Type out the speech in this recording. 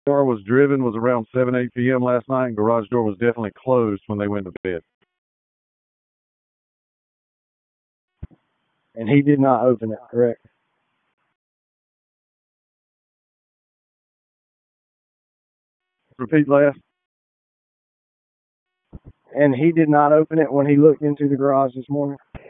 car was driven was around 7, 8 p.m. last night, and garage door was definitely closed when they went to bed. And he did not open it, correct? Repeat last. And he did not open it when he looked into the garage this morning?